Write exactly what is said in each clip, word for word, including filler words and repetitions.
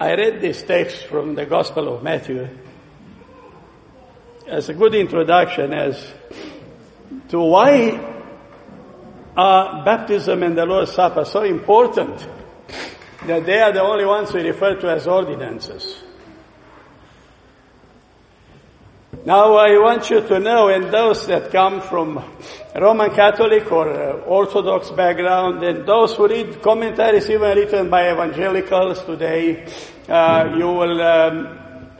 I read this text from the Gospel of Matthew as a good introduction as to why are baptism and the Lord's Supper so important that they are the only ones we refer to as ordinances. Now I want you to know, and those that come from Roman Catholic or uh, Orthodox background, and those who read commentaries even written by evangelicals today, uh, you will um,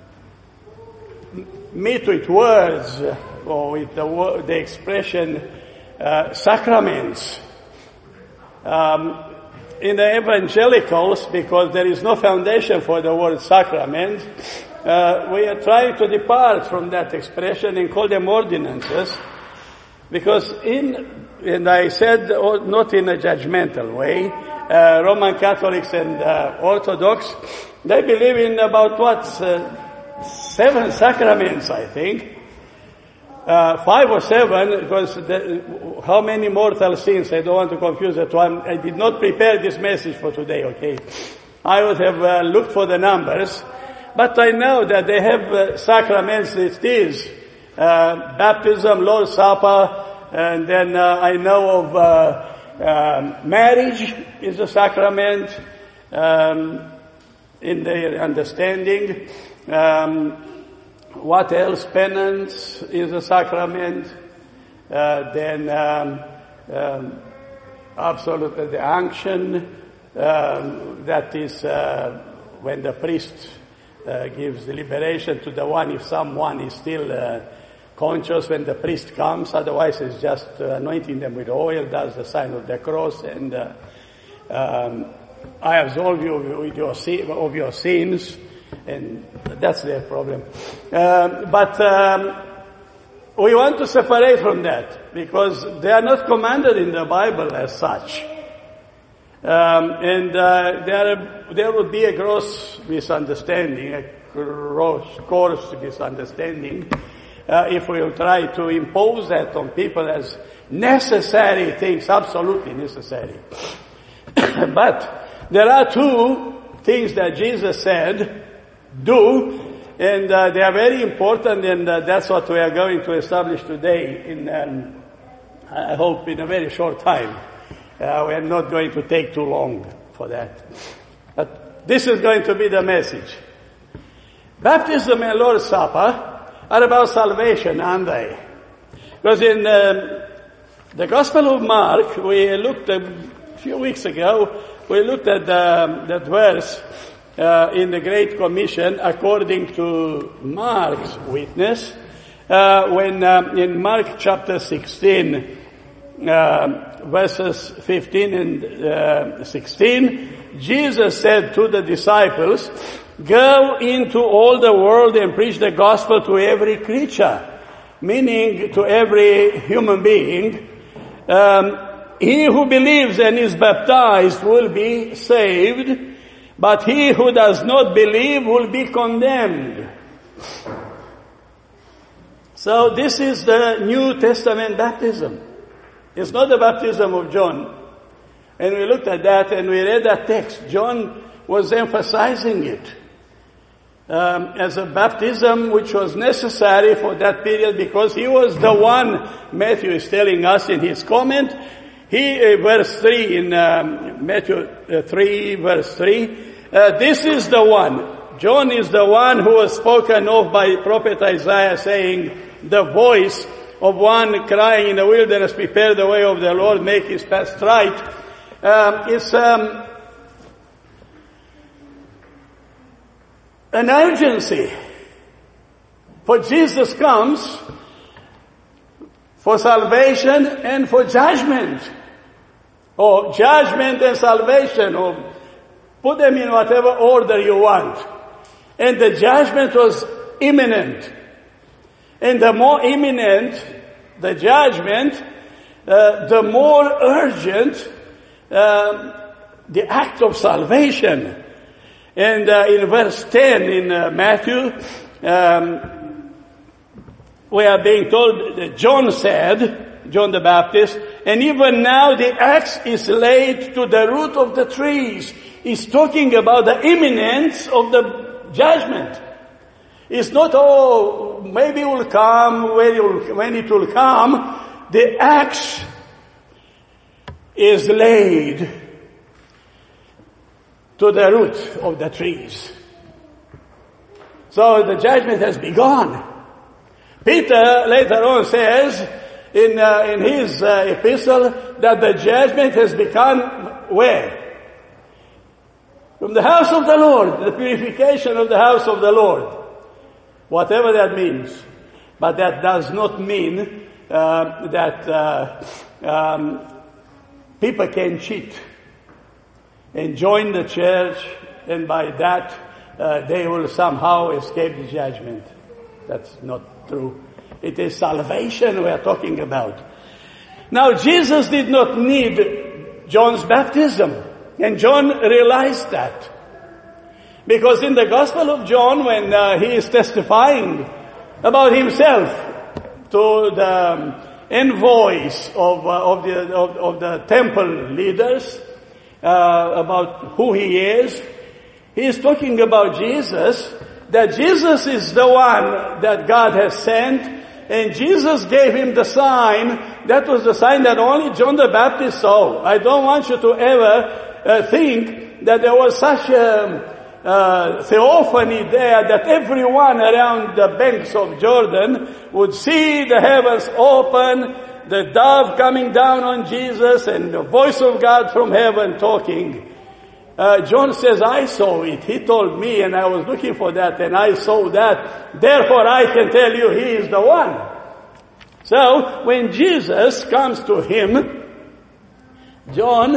meet with words uh, or with the, word, the expression uh, sacraments. Um, in the evangelicals, because there is no foundation for the word sacrament, Uh, we are trying to depart from that expression and call them ordinances, because in, and I said not in a judgmental way, uh, Roman Catholics and uh, Orthodox, they believe in about what, uh, seven sacraments, I think, uh, five or seven, because the, how many mortal sins, I don't want to confuse that one. I did not prepare this message for today, okay? I would have uh, looked for the numbers. But I know that they have uh, sacraments. It is uh, baptism, Lord's Supper, and then uh, I know of uh, um, marriage is a sacrament um, in their understanding. Um, what else? Penance is a sacrament. Uh, then um, um, absolutely the unction, um, that is uh, when the priest Uh, gives the liberation to the one if someone is still uh, conscious when the priest comes. Otherwise, it's just uh, anointing them with oil, does the sign of the cross, and uh, um, I absolve you with your sin, of your sins, and that's their problem. Um, but um, we want to separate from that because they are not commanded in the Bible as such. Um, and uh, there there would be a gross misunderstanding, a gross, coarse misunderstanding, uh, if we will try to impose that on people as necessary things, absolutely necessary. But there are two things that Jesus said, do, and uh, they are very important, and uh, that's what we are going to establish today in, um, I hope, in a very short time. Uh, we are not going to take too long for that. But this is going to be the message. Baptism and Lord's Supper are about salvation, aren't they? Because in um, the Gospel of Mark, we looked a few weeks ago, we looked at the, that verse uh, in the Great Commission according to Mark's witness, uh, when um, in Mark chapter sixteen, uh, verses fifteen and uh, sixteen, Jesus said to the disciples, "Go into all the world and preach the gospel to every creature," meaning to every human being. Um, he who believes and is baptized will be saved, but he who does not believe will be condemned. So this is the New Testament baptism. It's not the baptism of John. And we looked at that and we read that text. John was emphasizing it um, as a baptism which was necessary for that period because he was the one, Matthew is telling us in his comment, he, uh, verse three in um, Matthew uh, three, verse three, uh, this is the one. John is the one who was spoken of by prophet Isaiah saying, the voice of one crying in the wilderness, prepare the way of the Lord, make his path straight. Um, it's um, an urgency. For Jesus comes for salvation and for judgment. Or judgment and salvation, or put them in whatever order you want. And the judgment was imminent. And the more imminent the judgment, uh, the more urgent uh, the act of salvation. And uh, in verse ten in uh, Matthew, um, we are being told that John said, John the Baptist. And even now the axe is laid to the root of the trees. He's talking about the imminence of the judgment. It's not, oh, maybe it will come, when it will, when it will come. The axe is laid to the root of the trees. So the judgment has begun. Peter later on says in uh, in his uh, epistle that the judgment has begun where? From the house of the Lord, the purification of the house of the Lord. Whatever that means. But that does not mean uh, that uh, um, people can cheat and join the church, and by that uh, they will somehow escape the judgment. That's not true. It is salvation we are talking about. Now, Jesus did not need John's baptism, and John realized that. Because in the Gospel of John, when uh, he is testifying about himself to the envoys of, uh, of, the, of, of the temple leaders, uh, about who he is, he is talking about Jesus, that Jesus is the one that God has sent, and Jesus gave him the sign. That was the sign that only John the Baptist saw. I don't want you to ever uh, think that there was such a uh, theophany there that everyone around the banks of Jordan would see the heavens open, the dove coming down on Jesus, and the voice of God from heaven talking. Uh, John says, I saw it. He told me, and I was looking for that, and I saw that. Therefore, I can tell you he is the one. So, when Jesus comes to him, John,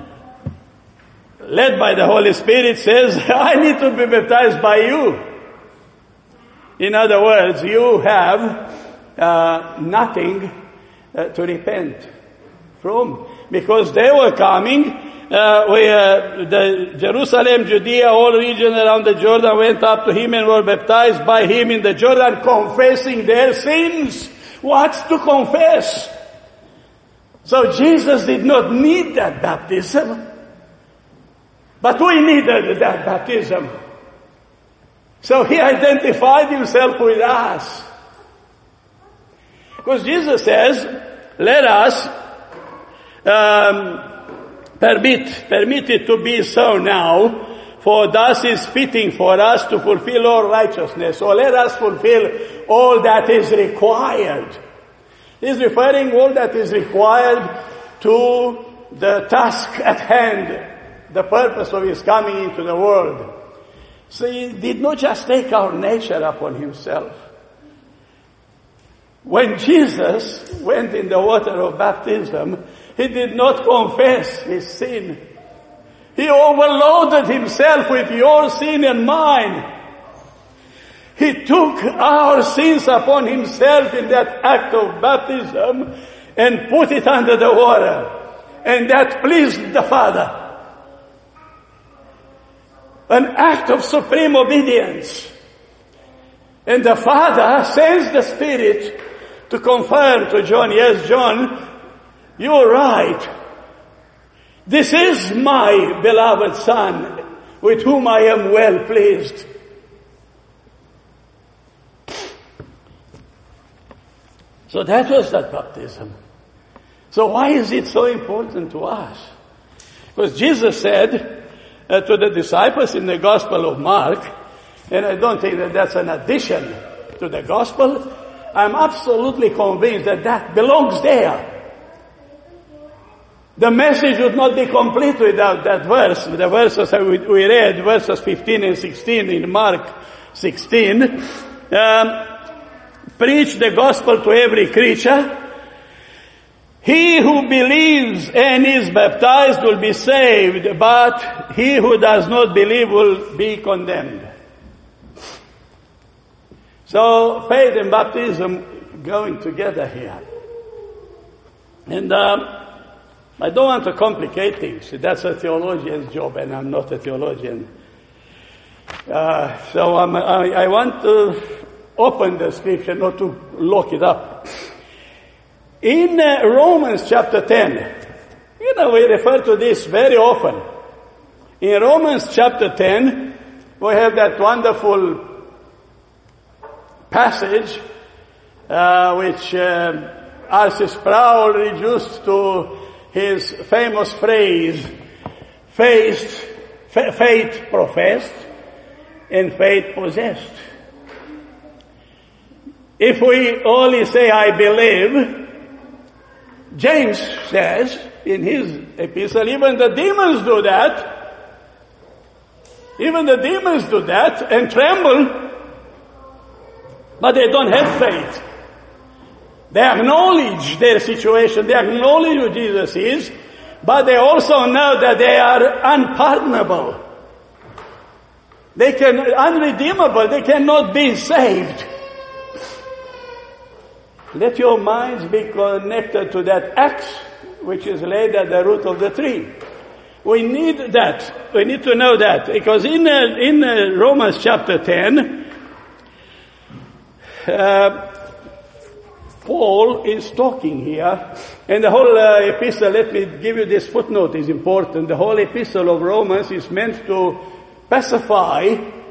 led by the Holy Spirit, says, I need to be baptized by you. In other words, you have uh, nothing uh, to repent from, because they were coming. Uh, where the Jerusalem, Judea, all region around the Jordan went up to him and were baptized by him in the Jordan, confessing their sins. What's to confess? So Jesus did not need that baptism, but we needed that baptism. So he identified himself with us. Because Jesus says, let us um, Permit, permit it to be so now, for thus is fitting for us to fulfill all righteousness. So let us fulfill all that is required. He's referring all that is required to the task at hand, the purpose of his coming into the world. So he did not just take our nature upon himself. When Jesus went in the water of baptism, he did not confess his sin. He overloaded himself with your sin and mine. He took our sins upon himself in that act of baptism and put it under the water. And that pleased the Father. An act of supreme obedience. And the Father sends the Spirit to confirm to John, yes, John, you're right. This is my beloved Son, with whom I am well pleased. So that was that baptism. So why is it so important to us? Because Jesus said uh, to the disciples in the Gospel of Mark, and I don't think that that's an addition to the Gospel, I'm absolutely convinced that that belongs there. The message would not be complete without that verse. The verses we read, verses fifteen and sixteen in Mark sixteen. Um, Preach the gospel to every creature. He who believes and is baptized will be saved, but he who does not believe will be condemned. So faith and baptism going together here. And um, I don't want to complicate things. That's a theologian's job, and I'm not a theologian. Uh, so I'm, I, I want to open the scripture, not to lock it up. In uh, Romans chapter ten, you know, we refer to this very often. In Romans chapter ten, we have that wonderful passage uh, which uh, R C Sproul reduced to his famous phrase, faith, faith professed and faith possessed. If we only say, I believe, James says in his epistle, even the demons do that. Even the demons do that and tremble, but they don't have faith. They acknowledge their situation, they acknowledge who Jesus is, but they also know that they are unpardonable. They can, unredeemable, they cannot be saved. Let your minds be connected to that axe which is laid at the root of the tree. We need that. We need to know that. Because in, uh, in uh, Romans chapter ten, uh, Paul is talking here, and the whole uh, epistle, let me give you this footnote, is important. The whole epistle of Romans is meant to pacify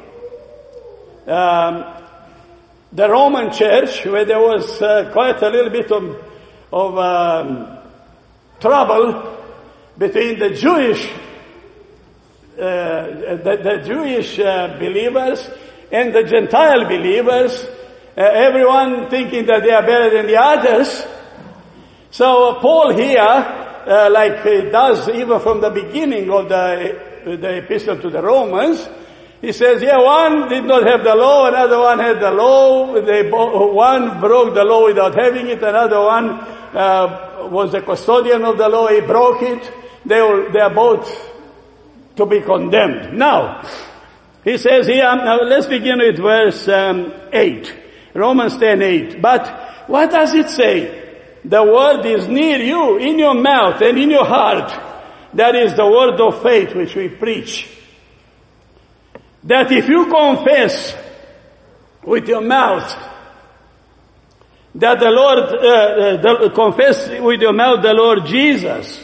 um, the Roman church, where there was uh, quite a little bit of, of um, trouble between the Jewish, uh, the, the Jewish uh, believers and the Gentile believers. Uh, everyone thinking that they are better than the others. So uh, Paul here, uh, like he does even from the beginning of the the epistle to the Romans, he says, yeah, one did not have the law, another one had the law. They bo- one broke the law without having it, another one uh, was the custodian of the law, he broke it. They were, they are both to be condemned. Now, he says here, now let's begin with verse um, eight. Romans ten eight. But what does it say? The word is near you, in your mouth and in your heart. That is the word of faith which we preach. That if you confess with your mouth that the Lord, uh, the, confess with your mouth the Lord Jesus,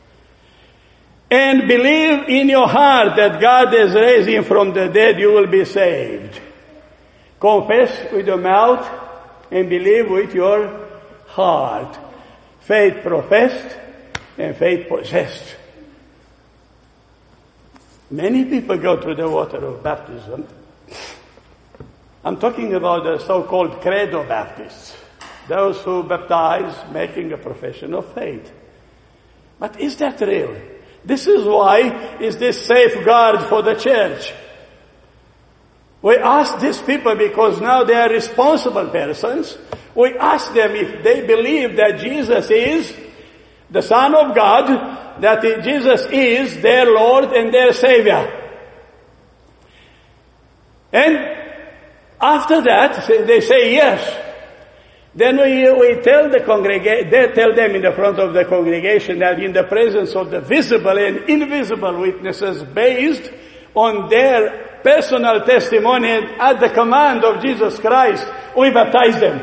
and believe in your heart that God has raised him from the dead, you will be saved. Confess with your mouth and believe with your heart. Faith professed and faith possessed. Many people go through the water of baptism. I'm talking about the so-called credo Baptists, those who baptize making a profession of faith. But is that real? This is why is this safeguard for the church. We ask these people because now they are responsible persons. We ask them if they believe that Jesus is the Son of God, that Jesus is their Lord and their Savior. And after that, they say yes. Then we, we tell the congregation, they tell them in the front of the congregation that in the presence of the visible and invisible witnesses based on their personal testimony and at the command of Jesus Christ, we baptize them.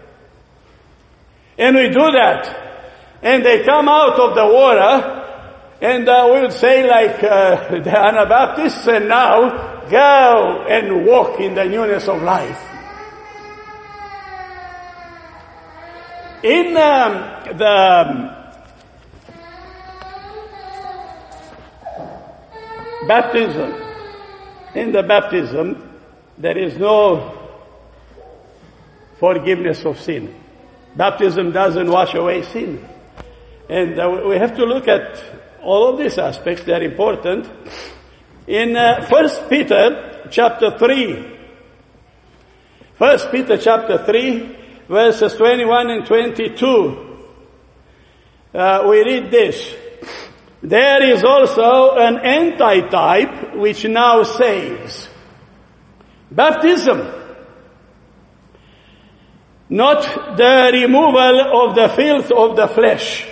And we do that. And they come out of the water, and uh, we would say like uh, the Anabaptists, and now go and walk in the newness of life. In um, the um, baptism, in the baptism, there is no forgiveness of sin. Baptism doesn't wash away sin. And uh, we have to look at all of these aspects. They're important. In uh, First Peter chapter three, First Peter chapter three, verses twenty-one and twenty-two, uh, we read this. There is also an antitype which now saves. Baptism, not the removal of the filth of the flesh.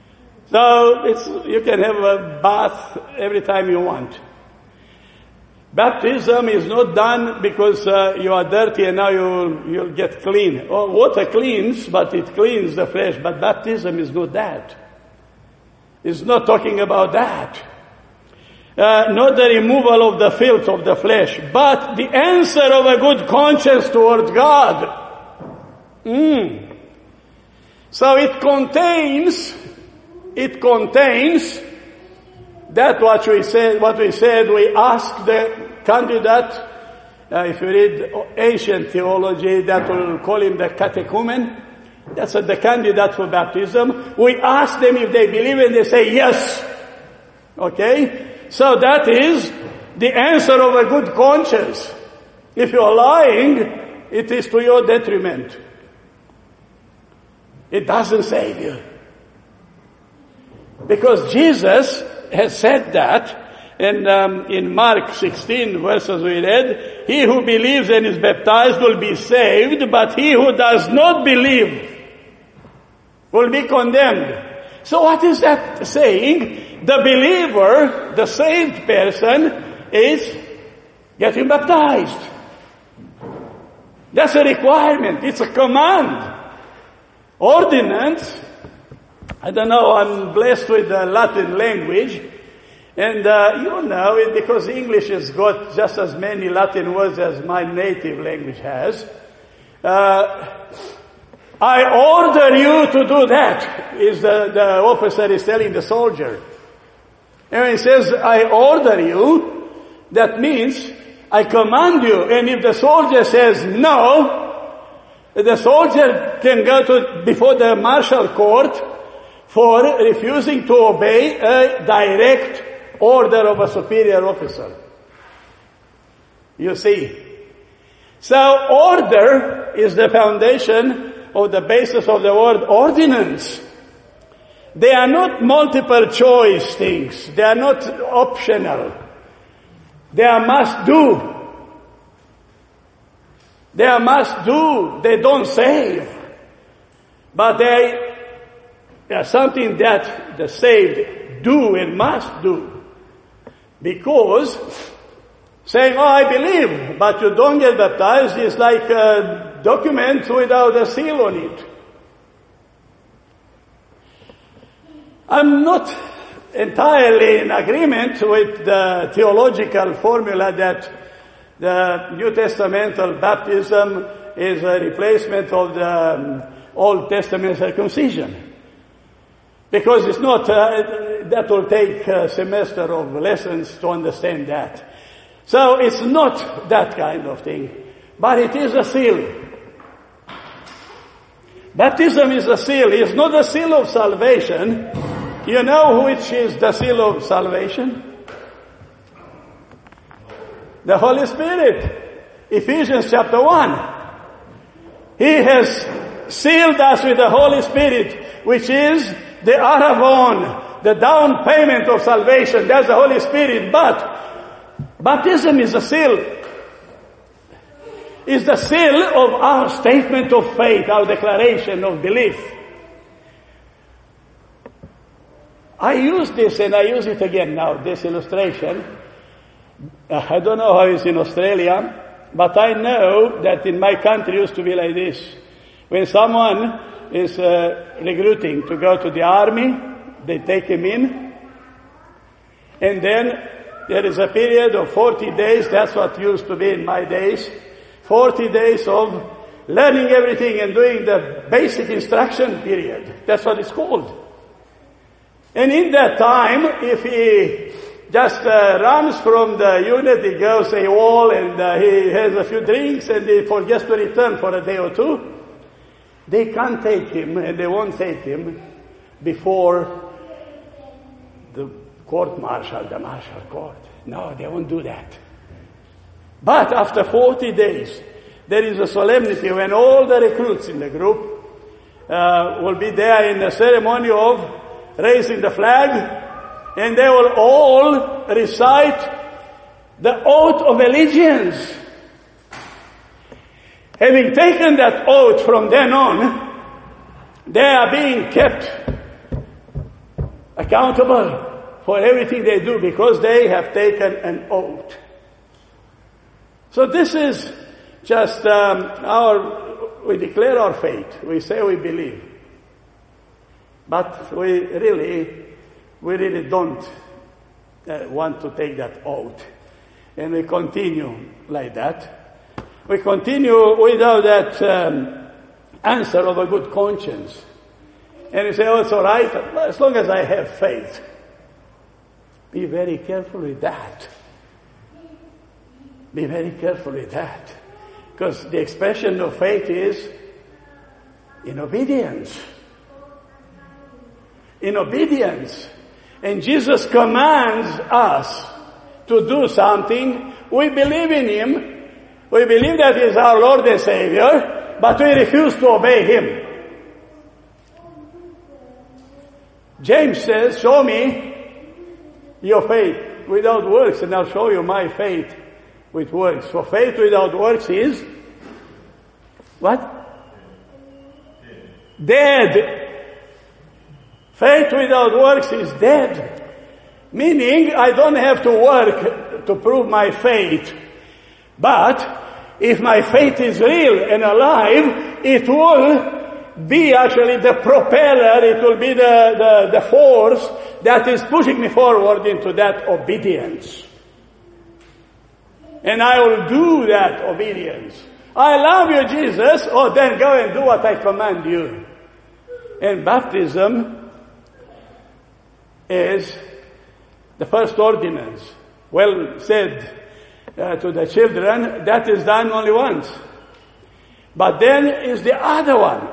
So it's, you can have a bath every time you want. Baptism is not done because uh, you are dirty and now you'll, you'll get clean. Oh, water cleans, but it cleans the flesh. But baptism is not that. It's not talking about that. Uh, not the removal of the filth of the flesh, but the answer of a good conscience towards God. Mm. So it contains, it contains that what we said, what we said, we asked the candidate, uh, if you read ancient theology, that will call him the catechumen. That's uh, the candidate for baptism. We ask them if they believe and they say yes. Okay? So that is the answer of a good conscience. If you are lying, it is to your detriment. It doesn't save you. Because Jesus has said that, and um, in Mark sixteen verses we read, he who believes and is baptized will be saved, but he who does not believe will be condemned. So what is that saying? The believer, the saved person, is getting baptized. That's a requirement. It's a command. Ordinance, I don't know, I'm blessed with the Latin language. And uh, you know it because English has got just as many Latin words as my native language has. Uh, I order you to do that, is the, the officer is telling the soldier. And when he says, I order you, that means I command you. And if the soldier says no, the soldier can go to before the martial court for refusing to obey a direct order of a superior officer. You see. So order is the foundation or the basis of the word ordinance. They are not multiple choice things. They are not optional. They are must do. They are must do. They don't save. But they are something that the saved do and must do. Because saying, oh, I believe, but you don't get baptized is like a document without a seal on it. I'm not entirely in agreement with the theological formula that the New Testamental baptism is a replacement of the Old Testament circumcision. Because it's not, uh, that will take a semester of lessons to understand that. So it's not that kind of thing. But it is a seal. Baptism is a seal. It's not a seal of salvation. You know which is the seal of salvation? The Holy Spirit. Ephesians chapter one. He has sealed us with the Holy Spirit, which is the Aravon, the down payment of salvation. That's the Holy Spirit. But baptism is a seal. Is the seal of our statement of faith, our declaration of belief. I use this and I use it again now, this illustration. Uh, I don't know how it's in Australia, but I know that in my country it used to be like this. When someone is uh, recruiting to go to the army, they take him in, and then there is a period of forty days, that's what used to be in my days, forty days of learning everything and doing the basic instruction period. That's what it's called. And in that time, if he just uh, runs from the unit, he goes a wall and uh, he has a few drinks and he forgets to return for a day or two, they can't take him and they won't take him before the court martial, the martial court. No, they won't do that. But after forty days, there is a solemnity when all the recruits in the group uh, will be there in the ceremony of raising the flag, and they will all recite the oath of allegiance. Having taken that oath from then on, they are being kept accountable for everything they do because they have taken an oath. So this is just um, our, we declare our faith. We say we believe. But we really, we really don't uh, want to take that oath. And we continue like that. We continue without that um, answer of a good conscience. And you say, oh, it's all right, as long as I have faith. Be very careful with that. Be very careful with that. Because the expression of faith is in obedience. In obedience. And Jesus commands us to do something. We believe in Him. We believe that He is our Lord and Savior, but we refuse to obey Him. James says, show me your faith without works, and I'll show you my faith with works. For faith without works is what? Dead. Faith without works is dead. Meaning, I don't have to work to prove my faith. But, if my faith is real and alive, it will be actually the propeller, it will be the, the, the force that is pushing me forward into that obedience. And I will do that obedience. I love you, Jesus. Oh, then go and do what I command you. And baptism is the first ordinance. Well said uh, to the children, that is done only once. But then is the other one,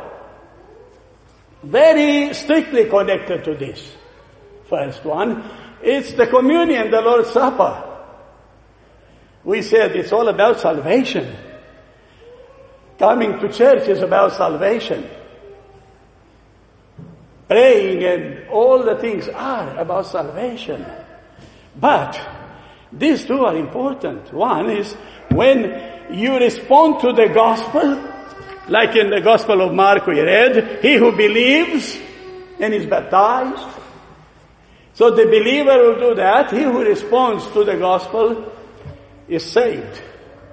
very strictly connected to this. First one, it's the communion, the Lord's Supper. We said it's all about salvation. Coming to church is about salvation. Praying and all the things are about salvation. But these two are important. One is when you respond to the gospel, like in the Gospel of Mark we read, he who believes and is baptized. So the believer will do that. He who responds to the gospel is saved.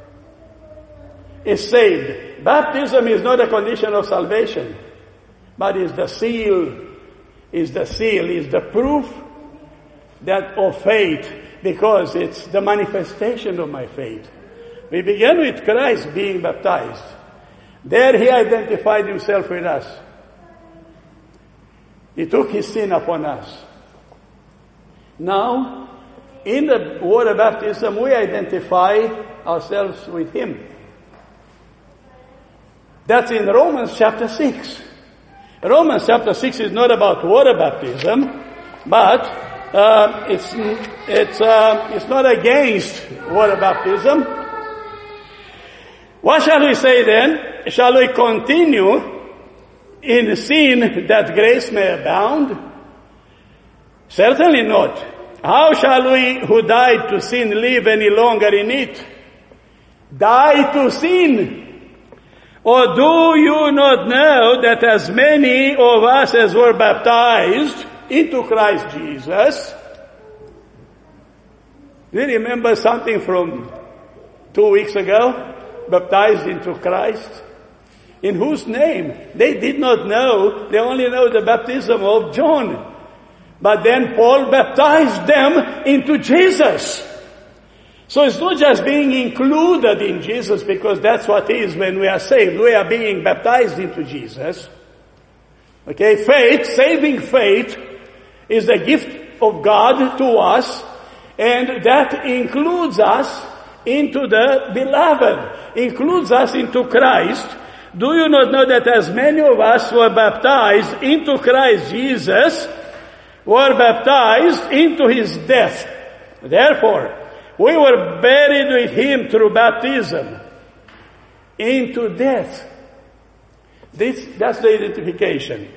Is saved. Baptism is not a condition of salvation, but is the seal, is the seal, is the proof that of faith, because it's the manifestation of my faith. We began with Christ being baptized. There he identified himself with us. He took his sin upon us. Now, in the water baptism, we identify ourselves with him. That's in Romans chapter six. Romans chapter six is not about water baptism, but uh, it's it's uh, it's not against water baptism. What shall we say then? Shall we continue in sin that grace may abound? Certainly not. How shall we who died to sin live any longer in it? Die to sin. Or do you not know that as many of us as were baptized into Christ Jesus? Do you remember something from two weeks ago? Baptized into Christ? In whose name? They did not know. They only know the baptism of John. But then Paul baptized them into Jesus. So it's not just being included in Jesus, because that's what it is when we are saved. We are being baptized into Jesus. Okay, faith, saving faith, is the gift of God to us, and that includes us into the beloved, includes us into Christ. Do you not know that as many of us were baptized into Christ Jesus, were baptized into his death? Therefore, we were buried with him through baptism into death. This, that's the identification.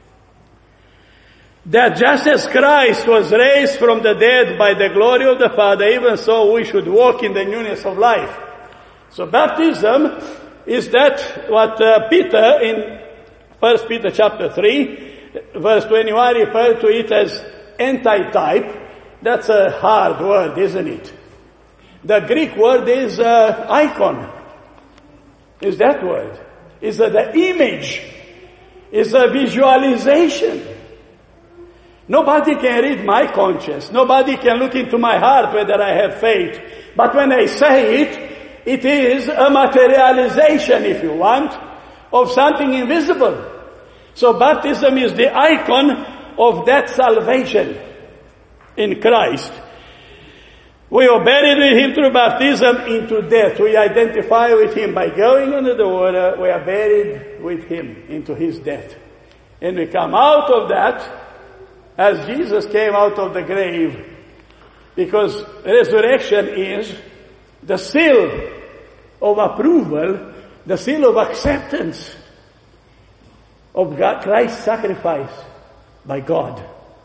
That just as Christ was raised from the dead by the glory of the Father, even so we should walk in the newness of life. So baptism is that what uh, Peter in First Peter chapter three, verse twenty-one, referred to it as antitype. That's a hard word, isn't it? The Greek word is uh, icon. Is that word. Is uh, the image. Is a visualization. Nobody can read my conscience. Nobody can look into my heart whether I have faith. But when I say it, it is a materialization, if you want, of something invisible. So baptism is the icon of that salvation in Christ. We are buried with Him through baptism into death. We identify with Him by going under the water. We are buried with Him into His death. And we come out of that as Jesus came out of the grave. Because resurrection is the seal of approval, the seal of acceptance of God, Christ's sacrifice by God.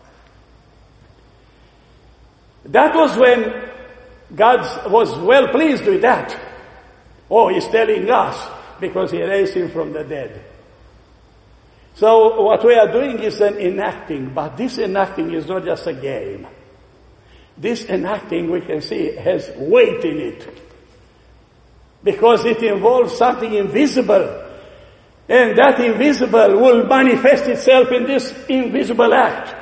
That was when God was well pleased with that. Oh, He's telling us because He raised Him from the dead. So what we are doing is an enacting, but this enacting is not just a game. This enacting, we can see, has weight in it. Because it involves something invisible. And that invisible will manifest itself in this invisible act.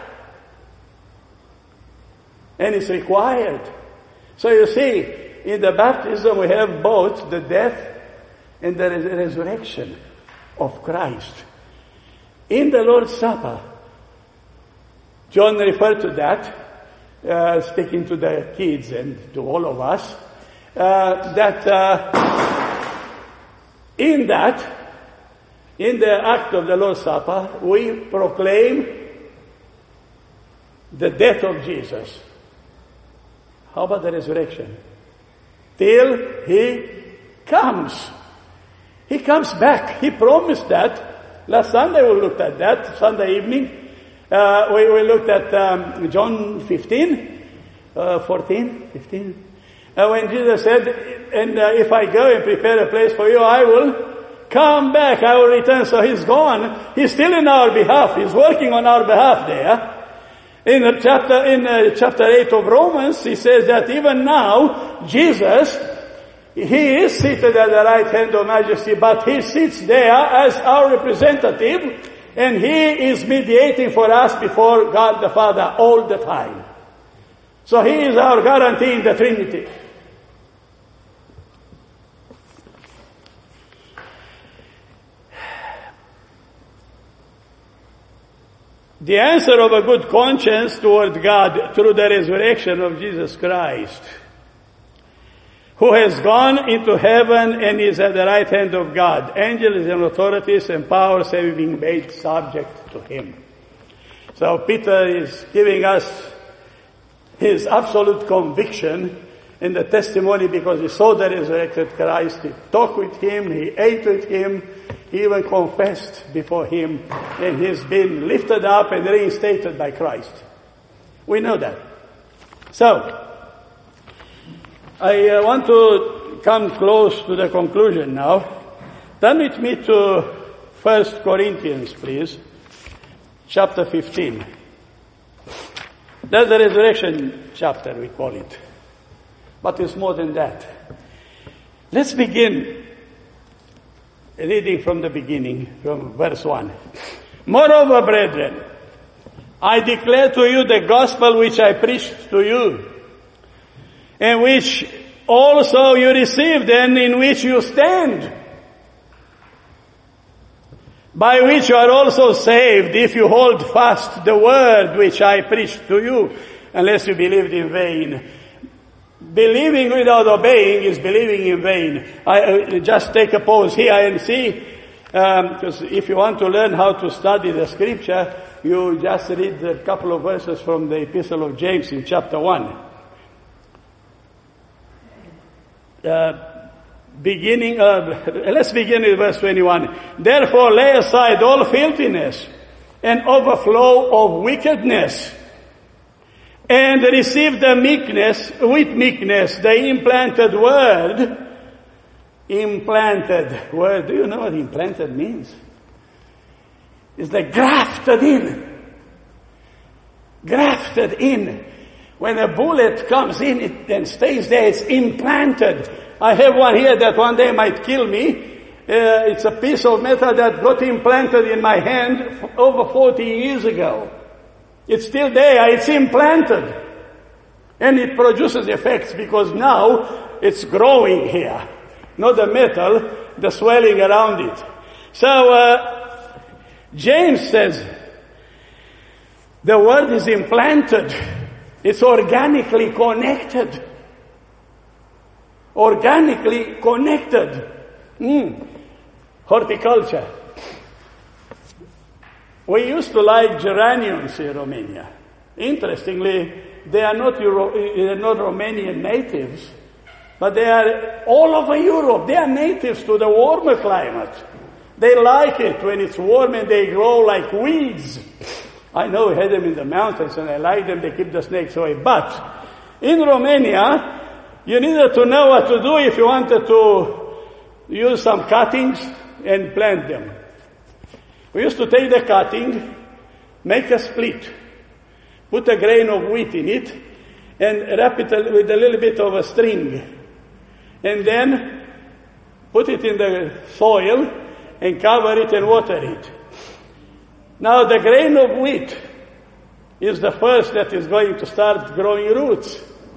And it's required. So you see, in the baptism we have both the death and the res- resurrection of Christ. In the Lord's Supper, John referred to that, uh, speaking to the kids and to all of us, uh, that uh, in that, in the act of the Lord's Supper, we proclaim the death of Jesus. How about the resurrection? Till He comes. He comes back. He promised that. Last Sunday we looked at that, Sunday evening. Uh, we, we looked at um, John fifteen, uh, fourteen, fifteen. Uh, when Jesus said, and uh, if I go and prepare a place for you, I will come back, I will return. So He's gone. He's still in our behalf. He's working on our behalf there. In uh, chapter, in uh, chapter eight of Romans, He says that even now, Jesus, He is seated at the right hand of majesty, but He sits there as our representative, and He is mediating for us before God the Father all the time. So He is our guarantee in the Trinity. The answer of a good conscience toward God through the resurrection of Jesus Christ, who has gone into heaven and is at the right hand of God. Angels and authorities and powers have been made subject to Him. So Peter is giving us his absolute conviction in the testimony because he saw the resurrected Christ. He talked with Him, he ate with Him, he even confessed before Him, and he's been lifted up and reinstated by Christ. We know that. So, I uh, want to come close to the conclusion now. Turn with me to First Corinthians, please, chapter fifteen. That's the resurrection chapter, we call it. But it's more than that. Let's begin reading from the beginning, from verse one. Moreover, brethren, I declare to you the gospel which I preached to you, and which also you received, and in which you stand, by which you are also saved, if you hold fast the word which I preached to you, unless you believed in vain. Believing without obeying is believing in vain. I uh, just take a pause here and see, because um, if you want to learn how to study the scripture, you just read a couple of verses from the Epistle of James in chapter one. Uh, beginning, uh, let's begin with verse twenty-one. Therefore lay aside all filthiness and overflow of wickedness, and receive the meekness, with meekness, the implanted word. Implanted word. Do you know what implanted means? It's like grafted in. Grafted in. When a bullet comes in it and stays there, it's implanted. I have one here that one day might kill me. Uh, it's a piece of metal that got implanted in my hand over forty years ago. It's still there, it's implanted. And it produces effects because now it's growing here. Not the metal, the swelling around it. So, uh, James says, the word is implanted. It's organically connected. Organically connected. Mm. Horticulture. We used to like geraniums in Romania. Interestingly, they are not Euro- they are not Romanian natives, but they are all over Europe. They are natives to the warmer climate. They like it when it's warm and they grow like weeds. I know we had them in the mountains and I like them. They keep the snakes away. But in Romania, you needed to know what to do if you wanted to use some cuttings and plant them. We used to take the cutting, make a split, put a grain of wheat in it, and wrap it with a little bit of a string. And then put it in the soil and cover it and water it. Now the grain of wheat is the first that is going to start growing roots.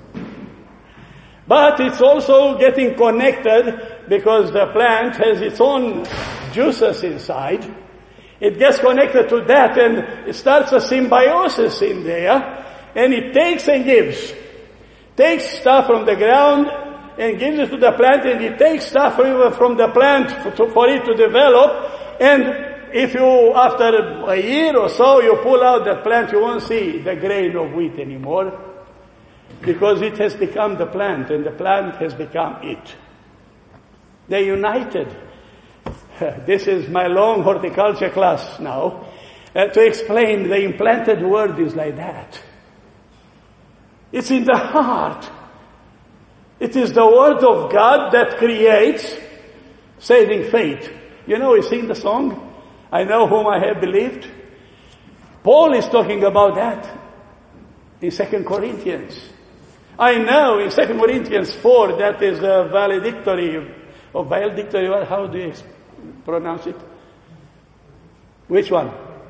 But it's also getting connected because the plant has its own juices inside. It gets connected to that and it starts a symbiosis in there, and it takes and gives. Takes stuff from the ground and gives it to the plant, and it takes stuff from the plant for, to, for it to develop. And if you, after a year or so, you pull out the plant, you won't see the grain of wheat anymore, because it has become the plant and the plant has become it. They're united. This is my long horticulture class now. Uh, to explain, the implanted word is like that. It's in the heart. It is the word of God that creates saving faith. You know, we sing the song, I know whom I have believed. Paul is talking about that in Second Corinthians. I know in Second Corinthians four, that is a valedictory, or valedictory, how do you pronounce it? Which one?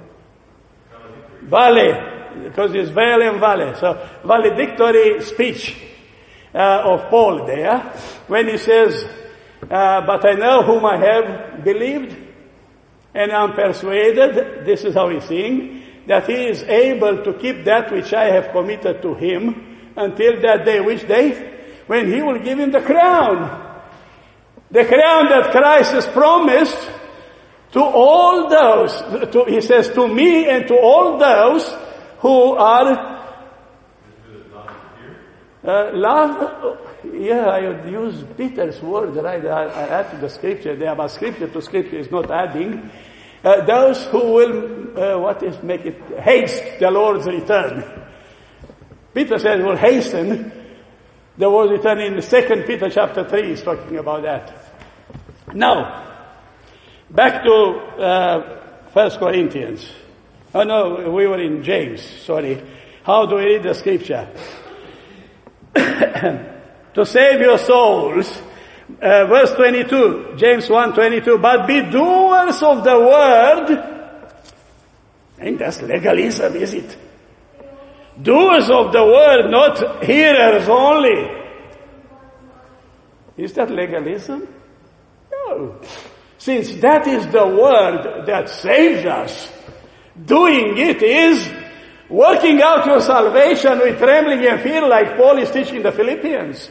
Vale, because it's vale and vale. So, valedictory speech uh, of Paul there, when he says, uh, but I know whom I have believed, and I'm persuaded, this is how he's saying, that he is able to keep that which I have committed to him, until that day, which day? When he will give him the crown. The crown that Christ has promised to all those, to, he says, to me and to all those who are uh, love. Yeah, I would use Peter's word, right? I, I add to the scripture. They about scripture to scripture is not adding. Uh, those who will, uh, what is, make it, haste the Lord's return. Peter says, will hasten the Lord's return. In Second Peter chapter three is talking about that. Now, back to uh, First Corinthians. Oh no, we were in James, sorry. How do we read the scripture? To save your souls, uh, verse twenty-two, James one twenty-two, but be doers of the word. Ain't that legalism, is it? Doers of the word, not hearers only. Is that legalism? No. Since that is the word that saves us, doing it is working out your salvation with trembling and fear, like Paul is teaching the Philippians.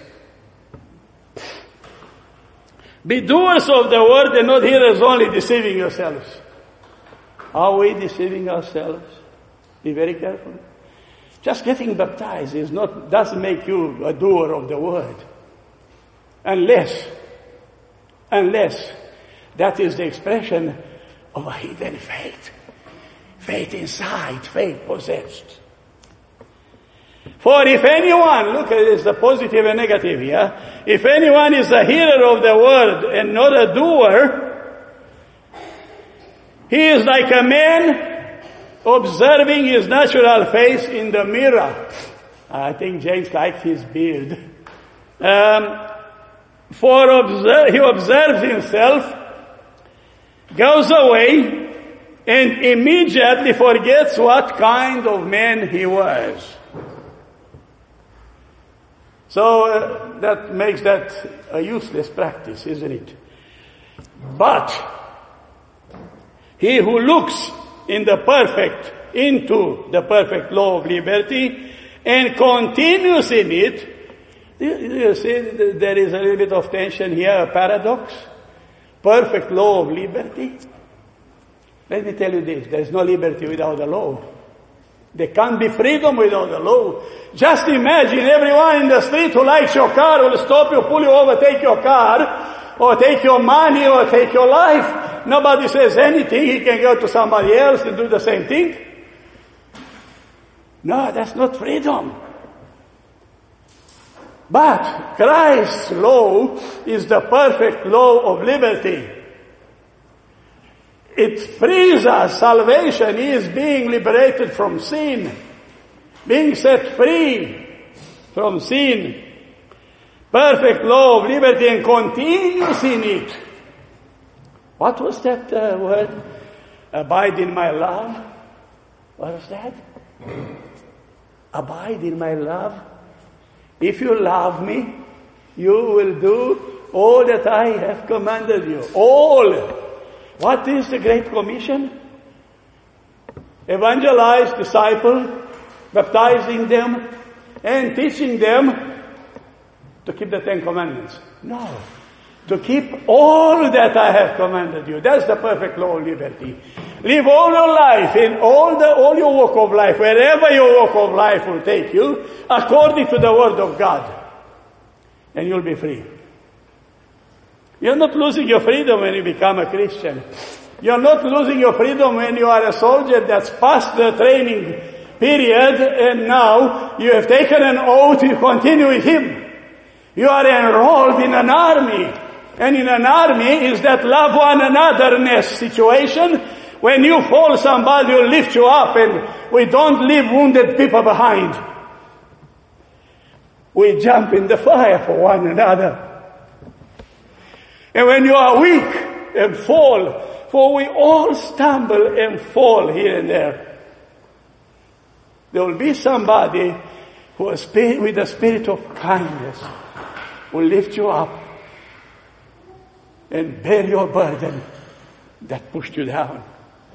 Be doers of the word and not hearers only, deceiving yourselves. Are we deceiving ourselves? Be very careful. Just getting baptized is not, doesn't make you a doer of the word. Unless, unless that is the expression of a hidden faith. Faith inside, faith possessed. For if anyone, look at this, the positive and negative here. If anyone is a hearer of the word and not a doer, he is like a man observing his natural face in the mirror. I think James liked his beard. Um, for observe, he observes himself, goes away, and immediately forgets what kind of man he was. So uh, that makes that a useless practice, isn't it? But he who looks in the perfect, into the perfect law of liberty, and continues in it, you see, there is a little bit of tension here, a paradox. Perfect law of liberty. Let me tell you this, there is no liberty without the law. There can't be freedom without the law. Just imagine everyone in the street who likes your car will stop you, pull you over, take your car, or take your money, or take your life. Nobody says anything. He can go to somebody else and do the same thing. No, that's not freedom. But Christ's law is the perfect law of liberty. It frees us. Salvation is being liberated from sin, being set free from sin. Perfect law of liberty, and continues in it. What was that uh, word? Abide in my love. What was that? Abide in my love. If you love me, you will do all that I have commanded you. All. What is the Great Commission? Evangelize, disciple, baptizing them, and teaching them to keep the Ten Commandments. No. To keep all that I have commanded you. That's the perfect law of liberty. Live all your life, in all the all your walk of life, wherever your walk of life will take you, according to the Word of God. And you'll be free. You're not losing your freedom when you become a Christian. You're not losing your freedom when you are a soldier that's past the training period, and now you have taken an oath to continue with Him. You are enrolled in an army. And in an army is that love one another-ness situation. When you fall, somebody will lift you up, and we don't leave wounded people behind. We jump in the fire for one another. And when you are weak and fall, for we all stumble and fall here and there, there will be somebody who is with a spirit of kindness will lift you up and bear your burden that pushed you down.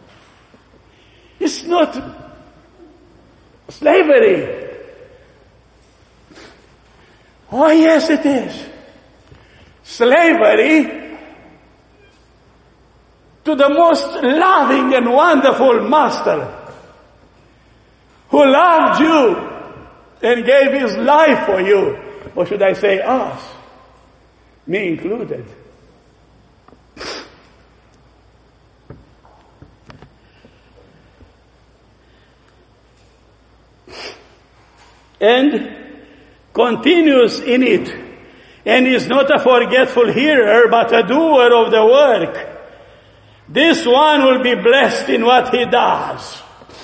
It's not slavery. Oh yes, it is. Slavery to the most loving and wonderful master who loved you and gave his life for you. Or should I say us? Me included. And continues in it, and is not a forgetful hearer, but a doer of the work. This one will be blessed in what he does.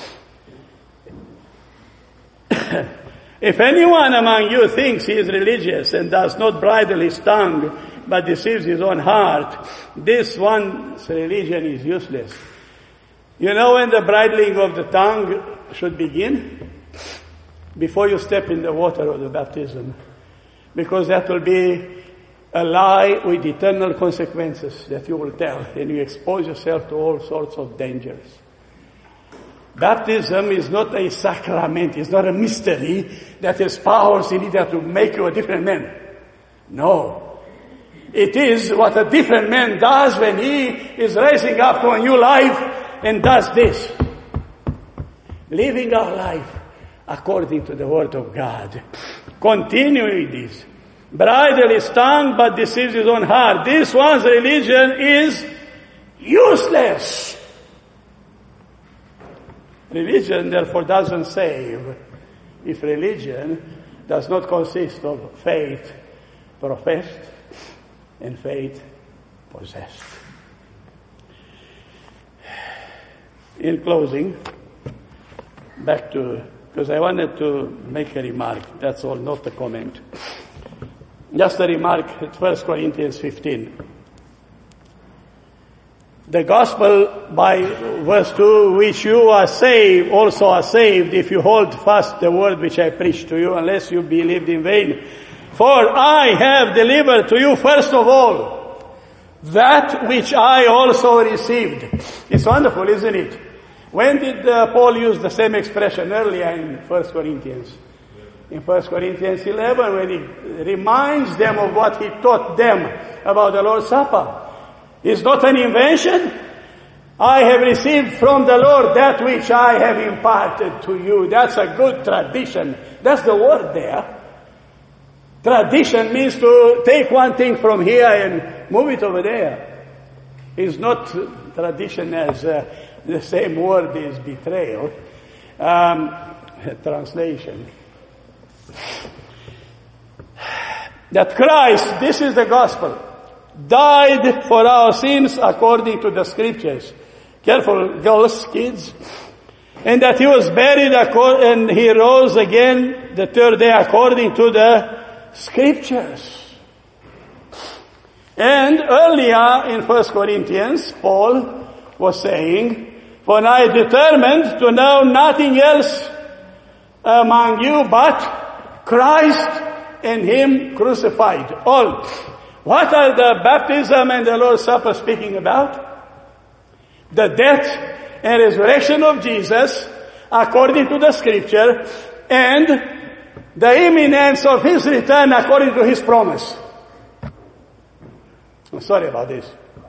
If anyone among you thinks he is religious and does not bridle his tongue, but deceives his own heart, this one's religion is useless. You know when the bridling of the tongue should begin? Before you step in the water of the baptism. Because that will be a lie with eternal consequences that you will tell, and you expose yourself to all sorts of dangers. Baptism is not a sacrament, it's not a mystery that has powers in it that will make you a different man. No. It is what a different man does when he is raising up to a new life and does this. Living our life according to the Word of God. Continuing this. Bridle his tongue, but deceives his own heart. This one's religion is useless. Religion, therefore, doesn't save if religion does not consist of faith professed and faith possessed. In closing, back to because I wanted to make a remark. That's all, not a comment. Just a remark at First Corinthians fifteen. The gospel by verse two, which you are saved, also are saved, if you hold fast the word which I preached to you, unless you believed in vain. For I have delivered to you first of all that which I also received. It's wonderful, isn't it? When did uh, Paul use the same expression? Earlier in First Corinthians. In First Corinthians eleven, when he reminds them of what he taught them about the Lord's Supper. It's not an invention. I have received from the Lord that which I have imparted to you. That's a good tradition. That's the word there. Tradition means to take one thing from here and move it over there. It's not tradition as uh, the same word is betrayal. Um, translation. That Christ, this is the gospel, died for our sins according to the scriptures. Careful, girls, kids. And that he was buried and he rose again the third day according to the scriptures. And earlier in First Corinthians, Paul was saying, for I determined to know nothing else among you but Christ and him crucified. All. What are the baptism and the Lord's Supper speaking about? The death and resurrection of Jesus according to the scripture and the imminence of his return according to his promise. I'm sorry about this.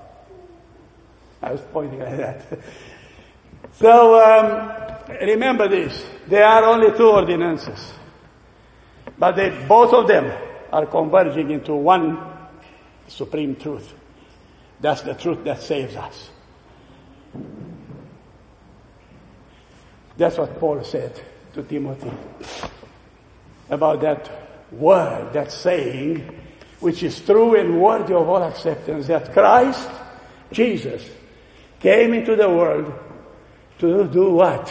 I was pointing like that. So, um, remember this. There are only two ordinances. But they, both of them are converging into one supreme truth. That's the truth that saves us. That's what Paul said to Timothy about that word, that saying, which is true and worthy of all acceptance, that Christ, Jesus, came into the world to do what?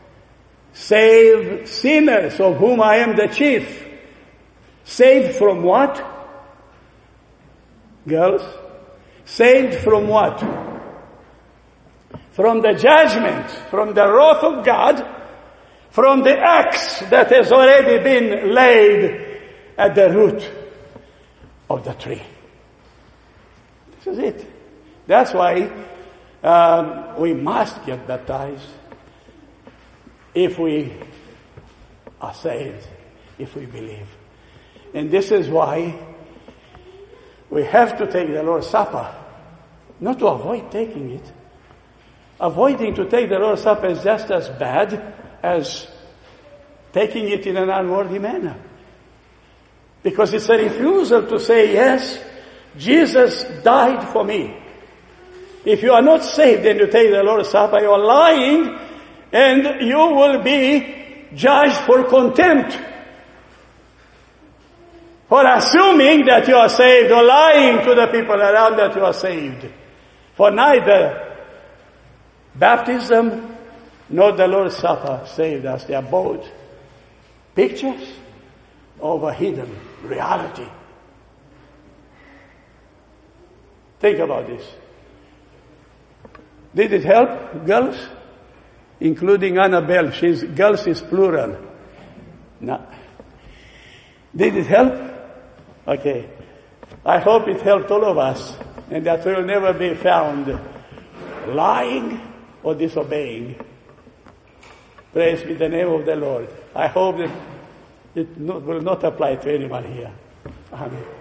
Save sinners, of whom I am the chief. Saved from what? Girls? Saved from what? From the judgment, from the wrath of God, from the axe that has already been laid at the root of the tree. This is it. That's why um, we must get baptized if we are saved, if we believe. And this is why we have to take the Lord's Supper, not to avoid taking it. Avoiding to take the Lord's Supper is just as bad as taking it in an unworthy manner. Because it's a refusal to say, yes, Jesus died for me. If you are not saved and you take the Lord's Supper, you are lying and you will be judged for contempt. For assuming that you are saved or lying to the people around that you are saved. For neither baptism nor the Lord's Supper saved us. They are both pictures of a hidden reality. Think about this. Did it help, girls? Including Annabelle. She's, girls is plural. No. Did it help? Okay. I hope it helped all of us and that we will never be found lying or disobeying. Praise be the name of the Lord. I hope that it not, will not apply to anyone here. Amen.